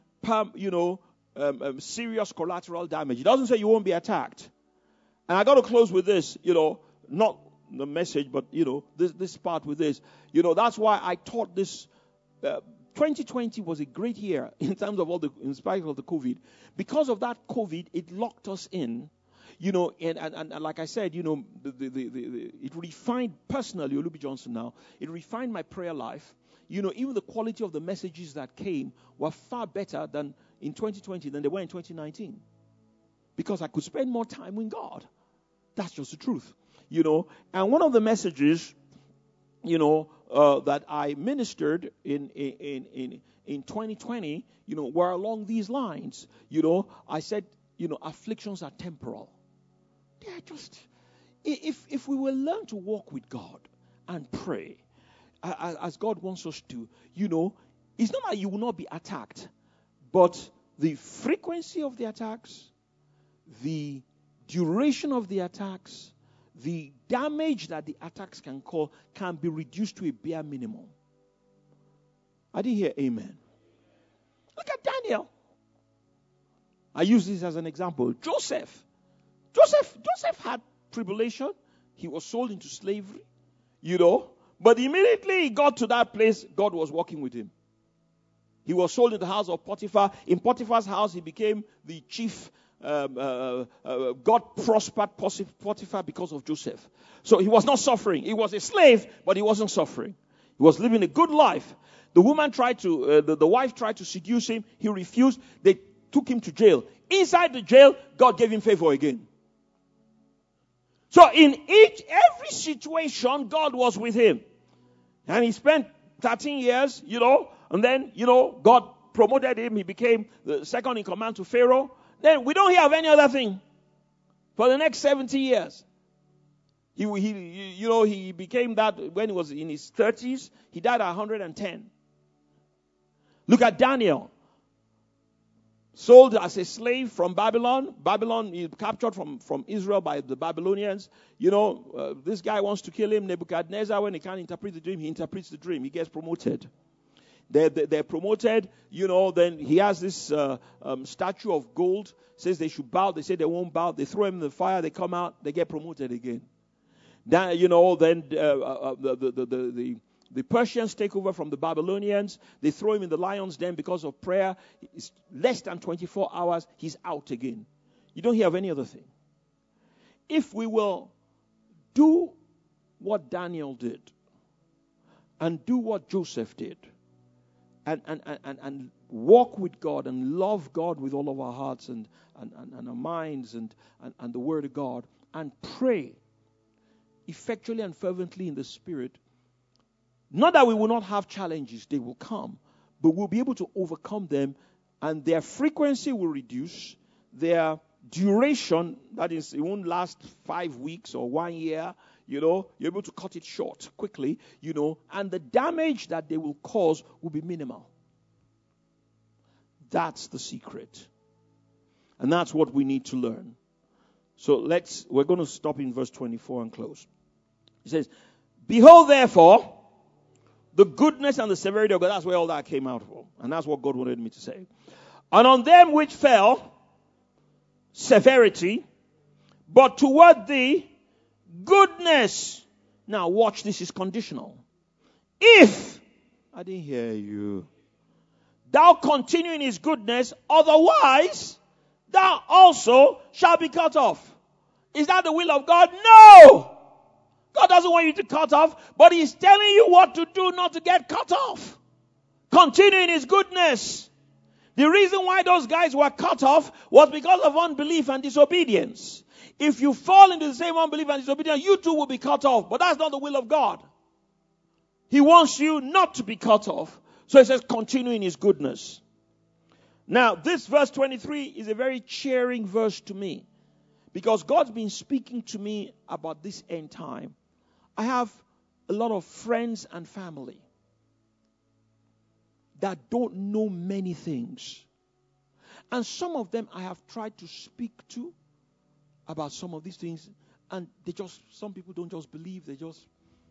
serious collateral damage. It doesn't say you won't be attacked. And I got to close with this, not the message, but, this part with this. That's why I taught this. 2020 was a great year in terms of in spite of the COVID. Because of that COVID, it locked us in, and like I said, it refined, personally, Olubi Johnson now, it refined my prayer life. Even the quality of the messages that came were far better than in 2020 than they were in 2019. Because I could spend more time with God. That's just the truth. And one of the messages, that I ministered in 2020, were along these lines. I said, afflictions are temporal. They are just, if we will learn to walk with God and pray, as God wants us to, it's not that you will not be attacked, but the frequency of the attacks, the duration of the attacks, the damage that the attacks can cause can be reduced to a bare minimum. I didn't hear amen. Look at Daniel. I use this as an example. Joseph had tribulation. He was sold into slavery, But immediately he got to that place, God was working with him. He was sold into the house of Potiphar. In Potiphar's house, he became the chief. God prospered Potiphar because of Joseph. So he was not suffering. He was a slave, but he wasn't suffering. He was living a good life. The woman tried to, the wife tried to seduce him. He refused. They took him to jail. Inside the jail, God gave him favor again. So in every situation, God was with him. And he spent 13 years, and then, God promoted him. He became the second in command to Pharaoh. Then we don't hear of any other thing for the next 70 years. He became that when he was in his 30s. He died at 110. Look at Daniel. Sold as a slave from Babylon. Babylon is captured from Israel by the Babylonians. This guy wants to kill him. Nebuchadnezzar, when he can't interpret the dream, he interprets the dream. He gets promoted. They're promoted. Then he has this statue of gold. Says they should bow. They say they won't bow. They throw him in the fire. They come out. They get promoted again. Then the Persians take over from the Babylonians. They throw him in the lion's den because of prayer. It's less than 24 hours. He's out again. You don't hear of any other thing. If we will do what Daniel did and do what Joseph did and walk with God and love God with all of our hearts and our minds and the Word of God and pray effectually and fervently in the Spirit, not that we will not have challenges, they will come, but we'll be able to overcome them, and their frequency will reduce, their duration, that is, it won't last 5 weeks or 1 year, you're able to cut it short quickly, and the damage that they will cause will be minimal. That's the secret. And that's what we need to learn. So we're going to stop in verse 24 and close. It says, behold, therefore, the goodness and the severity of God. That's where all that came out from. And that's what God wanted me to say. And on them which fell, severity, but toward thee, goodness. Now watch, this is conditional. If, I didn't hear you, thou continue in his goodness, otherwise thou also shalt be cut off. Is that the will of God? No! God doesn't want you to cut off, but he's telling you what to do not to get cut off. Continue in his goodness. The reason why those guys were cut off was because of unbelief and disobedience. If you fall into the same unbelief and disobedience, you too will be cut off. But that's not the will of God. He wants you not to be cut off. So he says, continue in his goodness. Now, this verse 23 is a very cheering verse to me, because God's been speaking to me about this end time. I have a lot of friends and family that don't know many things. And some of them I have tried to speak to about some of these things, and some people don't just believe, they just,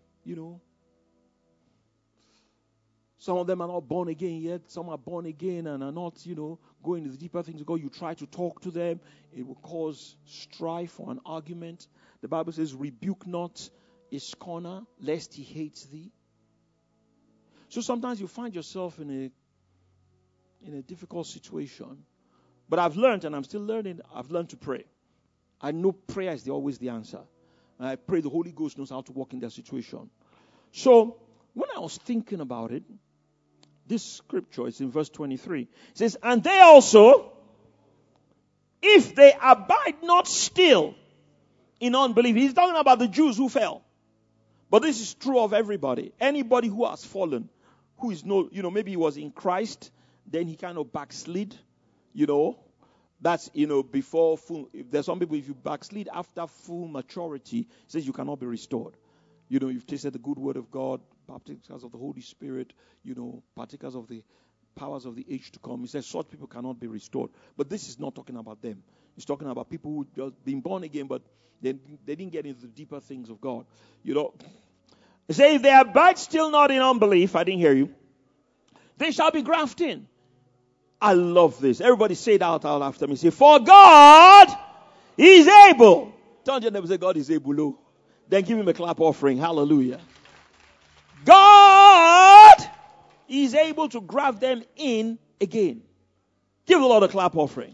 some of them are not born again yet. Some are born again and are not, going into the deeper things of God. You try to talk to them. It will cause strife or an argument. The Bible says, rebuke not a scorner, lest he hates thee. So sometimes you find yourself in a difficult situation. But I've learned, and I'm still learning, I've learned to pray. I know prayer is always the answer. And I pray the Holy Ghost knows how to walk in that situation. So when I was thinking about it, this scripture is in verse 23. It says, and they also, if they abide not still in unbelief. He's talking about the Jews who fell. But this is true of everybody. Anybody who has fallen, who is maybe he was in Christ, then he kind of backslid, That's, before full. There's some people, if you backslid after full maturity, it says you cannot be restored. You've tasted the good word of God, partakers of the Holy Spirit, partakers of the powers of the age to come. He says such people cannot be restored. But this is not talking about them. It's talking about people who just been born again, but they didn't get into the deeper things of God. It says, if they abide still not in unbelief, I didn't hear you, they shall be grafted in. I love this. Everybody say it out loud after me. Say, for God is able. Turn to your neighbor and say, God is able. Oh. Then give him a clap offering. Hallelujah. God is able to graft them in again. Give the Lord a clap offering.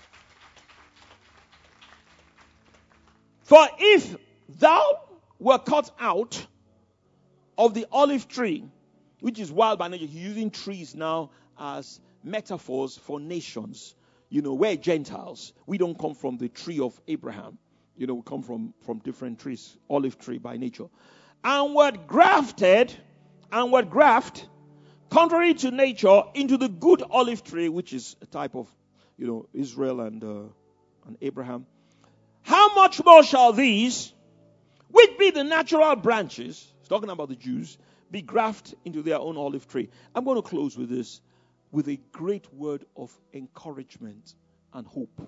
For if thou were cut out of the olive tree, which is wild by nature, he's using trees now as metaphors for nations. We're Gentiles. We don't come from the tree of Abraham. We come from different trees, olive tree by nature. And were grafted, contrary to nature, into the good olive tree, which is a type of, Israel and Abraham. How much more shall these, which be the natural branches, talking about the Jews, be grafted into their own olive tree? I'm going to close with this. with a great word of encouragement and hope.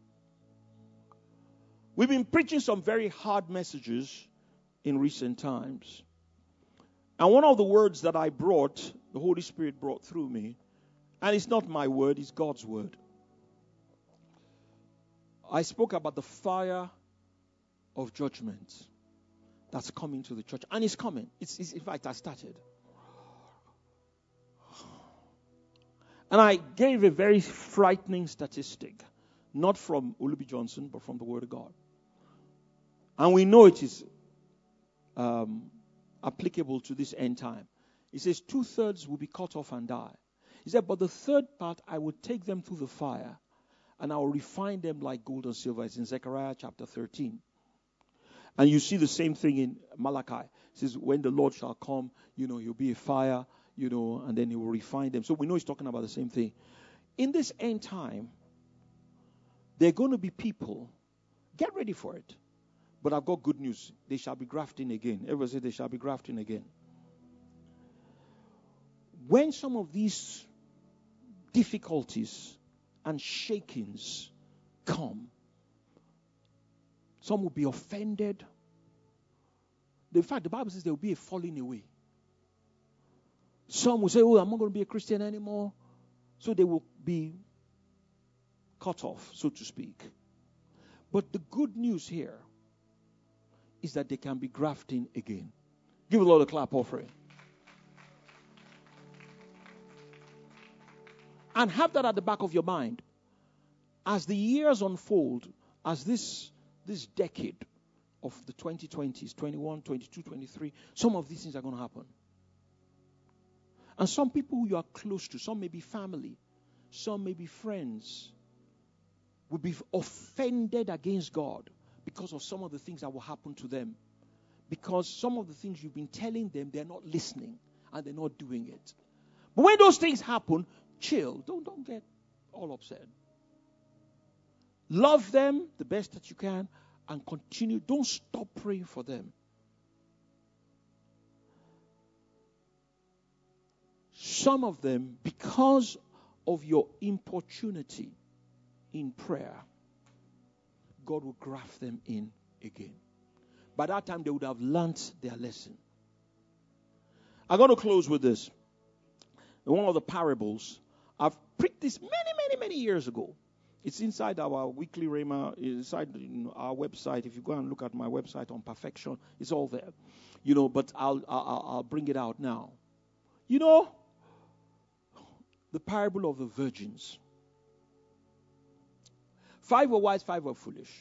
We've been preaching some very hard messages in recent times. And one of the words that I brought, the Holy Spirit brought through me, and it's not my word, it's God's word. I spoke about the fire of judgment that's coming to the church. And it's coming. It's in fact, I started. And I gave a very frightening statistic, not from Olubi Johnson, but from the Word of God. And we know it is applicable to this end time. He says 2/3 will be cut off and die. He said, but the third part, I will take them through the fire, and I will refine them like gold and silver. It's in Zechariah chapter 13. And you see the same thing in Malachi. It says, when the Lord shall come, he'll be a fire, and then he will refine them. So we know he's talking about the same thing. In this end time, there are going to be people, get ready for it. But I've got good news. They shall be grafting again. Everybody say they shall be grafting again. When some of these difficulties and shakings come, some will be offended. In fact, the Bible says there will be a falling away. Some will say, I'm not going to be a Christian anymore. So they will be cut off, so to speak. But the good news here is that they can be grafting again. Give the Lord a clap offering. And have that at the back of your mind. As the years unfold, as this decade of the 2020s, 21, 22, 23, some of these things are going to happen. And some people who you are close to, some may be family, some may be friends, will be offended against God because of some of the things that will happen to them. Because some of the things you've been telling them, they're not listening and they're not doing it. But when those things happen, chill. Don't get all upset. Love them the best that you can and continue. Don't stop praying for them. Some of them, because of your importunity in prayer, God will graft them in again. By that time, they would have learnt their lesson. I'm going to close with this. In one of the parables, I've preached this many years ago. It's inside our weekly Rhema, inside our website. If you go and look at my website on perfection, it's all there. But I'll bring it out now. The parable of the virgins. 5 were wise, 5 were foolish.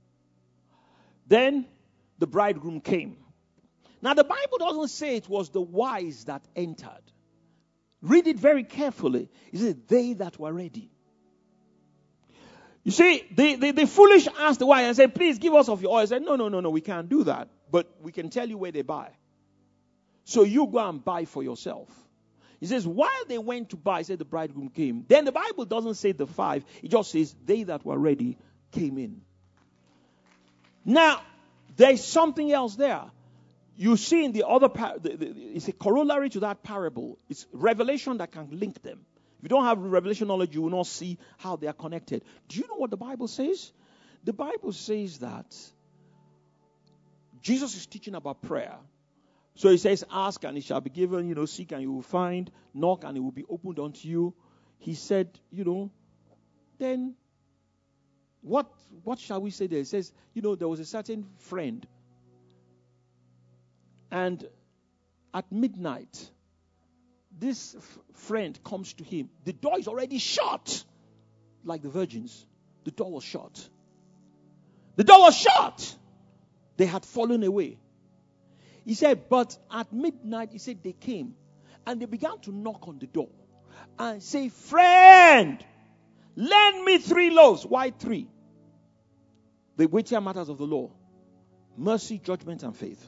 Then the bridegroom came. Now the Bible doesn't say it was the wise that entered. Read it very carefully. It says they that were ready. You see, the foolish asked the wise and said, please give us of your oil. He said, no, we can't do that. But we can tell you where they buy. So you go and buy for yourself. He says, while they went to buy, said the bridegroom came. Then the Bible doesn't say the 5. It just says they that were ready came in. Now, there's something else there. You see in the other, it's a corollary to that parable. It's revelation that can link them. If you don't have revelation knowledge, you will not see how they are connected. Do you know what the Bible says? The Bible says that Jesus is teaching about prayer. So he says, ask and it shall be given, seek and you will find, knock and it will be opened unto you. He said, then what shall we say there? It says, there was a certain friend. And at midnight, this friend comes to him. The door is already shut. Like the virgins. The door was shut. The door was shut. They had fallen away. He said, but at midnight, he said they came. And they began to knock on the door. And say, friend, lend me 3 loaves. Why 3? The weightier matters of the law. Mercy, judgment, and faith.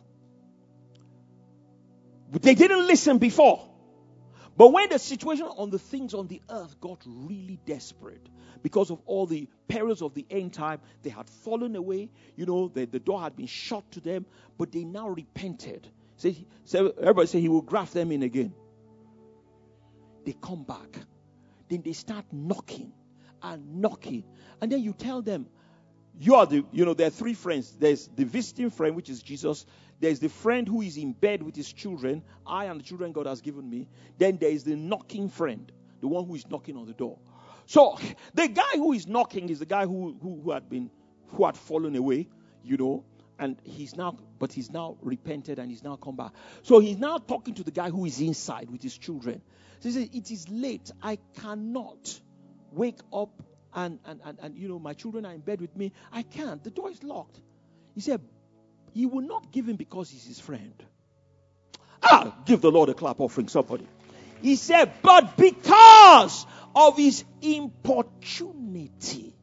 But they didn't listen before. But when the situation on the things on the earth got really desperate, because of all the perils of the end time, they had fallen away. The door had been shut to them, but they now repented. So everybody say he will graft them in again. They come back. then they start knocking and knocking. And then you tell them, there are three friends. There's the visiting friend, which is Jesus. There's the friend who is in bed with his children. I and the children God has given me. Then there is the knocking friend, the one who is knocking on the door. So the guy who is knocking is the guy who had fallen away, and he's now repented and he's now come back. So he's now talking to the guy who is inside with his children. So he says, it is late. I cannot wake up and my children are in bed with me. I can't. The door is locked. He said, he will not give him because he's his friend. Give the Lord a clap offering, somebody. He said, but because of his importunity,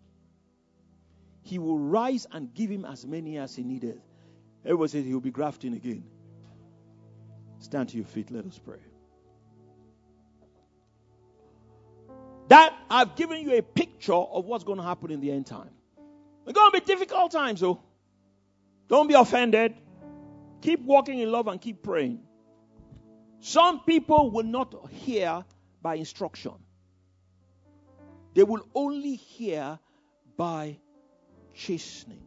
he will rise and give him as many as he needed. Everybody says he will be grafting again. Stand to your feet. Let us pray. That I've given you a picture of what's going to happen in the end time. They're going to be difficult times, though. Don't be offended. Keep walking in love and keep praying. Some people will not hear by instruction. They will only hear by chastening.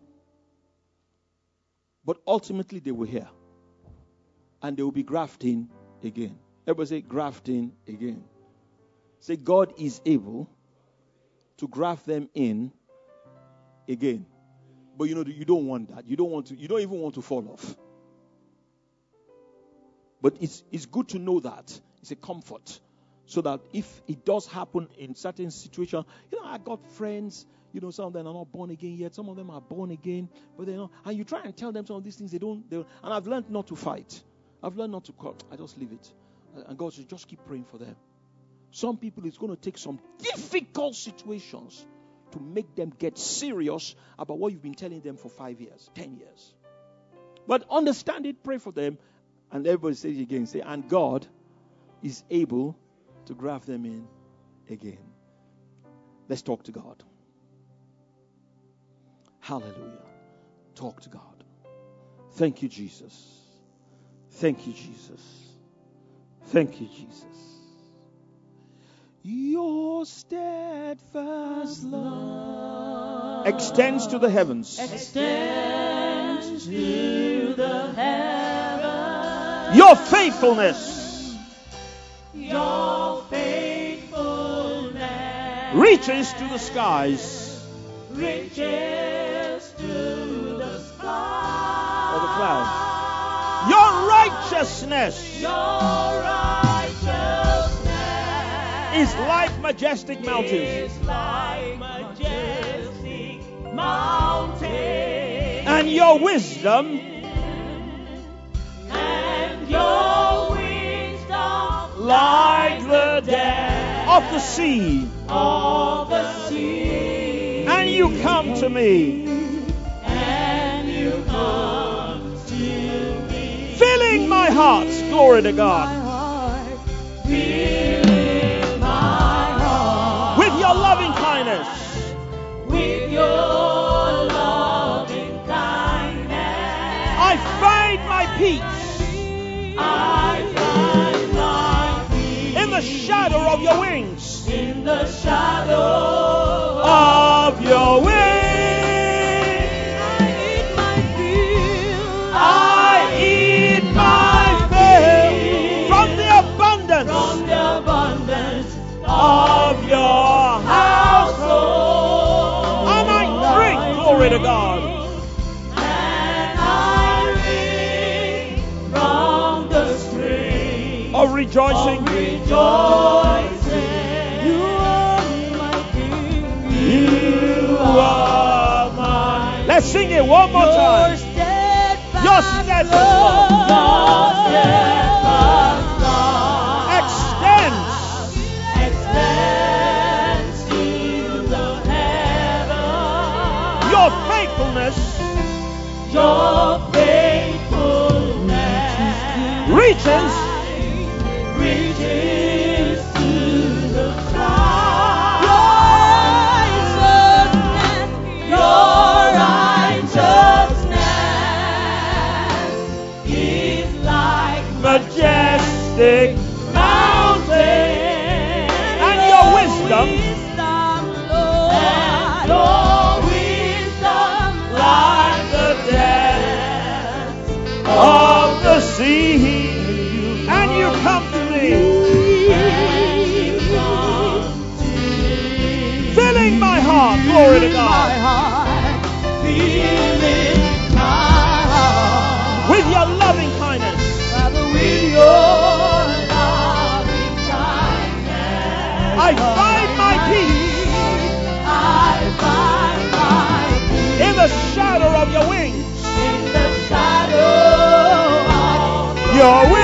But ultimately they will hear. And they will be grafting again. Everybody say grafting again. Say God is able to graft them in again. But you don't want that. You don't even want to fall off. But it's good to know that. It's a comfort. So that if it does happen in certain situations, I got friends, some of them are not born again yet. Some of them are born again, but they're not. And you try and tell them some of these things, they don't. And I've learned not to fight. I've learned not to cut. I just leave it. And God says, just keep praying for them. Some people, it's going to take some difficult situations to make them get serious about what you've been telling them for 5 years, 10 years. But understand it, pray for them, and everybody say it again. Say, and God is able to graft them in again. Let's talk to God. Hallelujah. Talk to God. Thank you, Jesus. Thank you, Jesus. Thank you, Jesus. Your steadfast love extends to the heavens. Extends to the heavens. Your faithfulness. Your faithfulness reaches to the skies. Reaches to the skies. Or the clouds. Your righteousness. Your righteousness is like majestic mountains. Is like majestic mountains. And your wisdom. And your wisdom like the depth of the sea. Of the sea. And you come to me. And you come to me. Filling my heart. Glory to God. Filling my heart. With your loving kindness. With your loving kindness. I find my peace. I find my peace. In the shadow of your wings. In the shadow of your wings. I eat my fill. From the abundance of your household. And I drink, glory to God. And I drink from the stream of rejoicing. You are my King. You are my. Let's sing it one more time. Your steadfast love. Your steadfast love extends to the heavens. Your faithfulness. Your faithfulness reaches to the sky. Your righteousness is like majestic mountains. And your wisdom. And your wisdom like the depths Of the sea, and you come to me, filling my heart, glory to God, filling my heart with your loving kindness. Father, with your loving kindness. I find my peace I find my peace in the shadow of your wings. in the shadow of Your wings.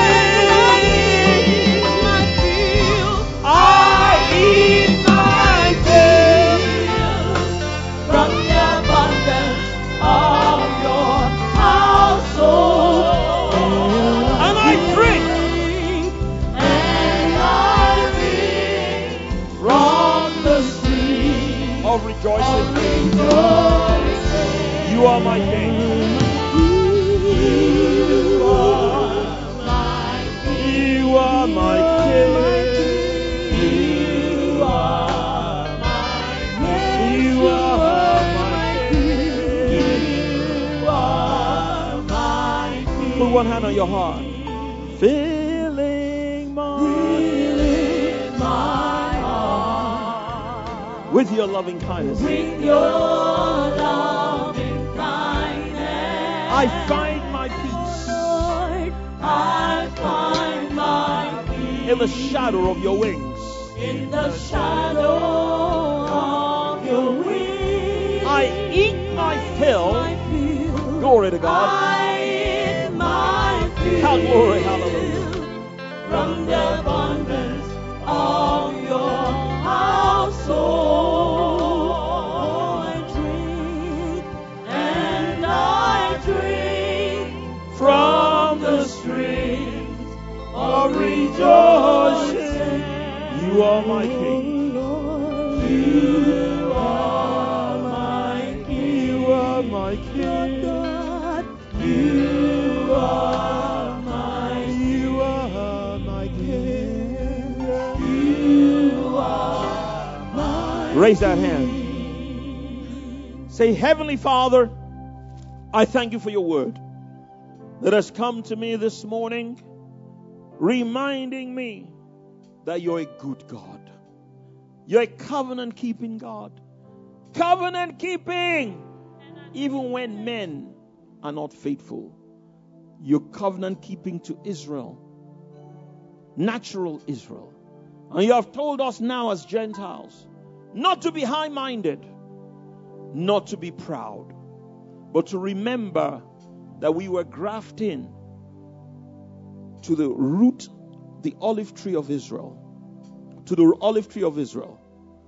my field. I eat my fill. From the abundance of your household. And I drink And I drink from the stream of rejoicing. rejoicing. You are my King. You are my King. You are my King. You are my King. You are my King. You are my King. Put one hand on your heart. Filling My heart with your loving kindness. with your loving kindness. I find my peace Lord, I find my peace in the shadow of your wings. in the shadow of your wings. I eat my fill. My fill. Glory to God. I eat my fill. Glory, hallelujah. From the abundance of your household. I drink and I drink From the streams of rejoicing. You are my King. You are my King. You are my King. You are my You are my King. You are my Raise that hand. Say, Heavenly Father, I thank you for your word that has come to me this morning, reminding me that you're a good God. You're a covenant-keeping God. Covenant-keeping, even when men are not faithful. You're covenant-keeping to Israel, natural Israel. And you have told us now as Gentiles not to be high-minded, not to be proud, but to remember that we were grafted in to the root, the olive tree of Israel. To the olive tree of Israel.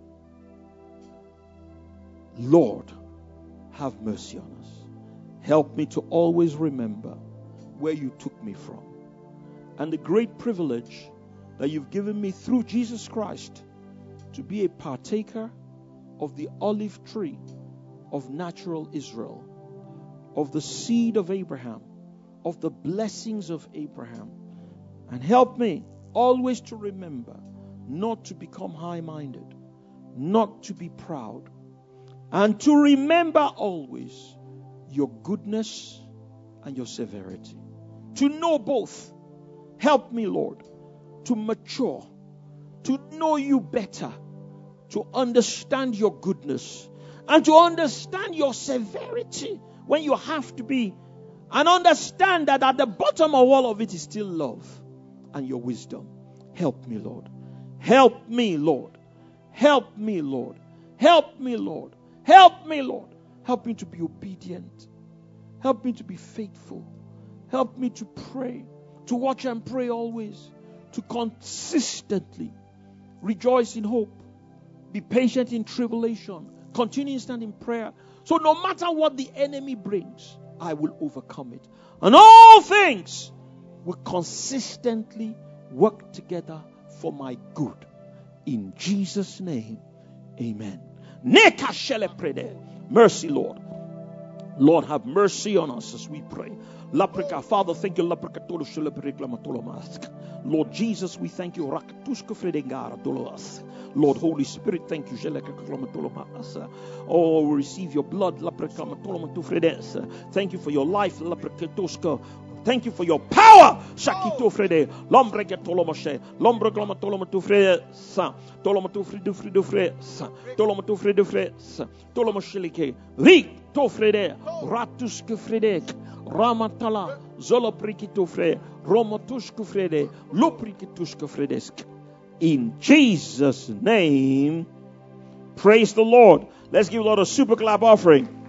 Lord, have mercy on us. Help me to always remember where you took me from. And the great privilege that you've given me through Jesus Christ to be a partaker of the olive tree of natural Israel, of the seed of Abraham, of the blessings of Abraham. And help me always to remember not to become high-minded, not to be proud, and to remember always your goodness and your severity. To know both. Help me, Lord, to mature, to know you better, to understand your goodness, and to understand your severity when you have to be, and understand that at the bottom of all of it is still love and your wisdom. Help me, Lord. Help me, Lord. Help me, Lord. Help me, Lord. Help me, Lord. Help me to be obedient. Help me to be faithful. Help me to pray, to watch and pray always, to consistently rejoice in hope, be patient in tribulation, continue to stand in prayer. So no matter what the enemy brings, I will overcome it. And all things will consistently work together for my good. In Jesus' name, amen. Mercy, Lord. Lord, have mercy on us as we pray. Father, thank you. Lord Jesus, we thank you. Lord, Holy Spirit, thank you. Oh, we receive your blood. Thank you for your life. Thank you for your power. Shakito Frede. Lombre get Tolomoshe. Lombre Glomatolomo Frede. Tolomotu Fridu Fre. Tolomotu Fridu Fre. Tolomoshilike. Rik to Frede. Ratuske Frede. Ramatala. Zoloprikito Fre. Romotuske Frede. Loprikituske Fredesk. In Jesus' name, praise the Lord. Let's give the Lord a super clap offering.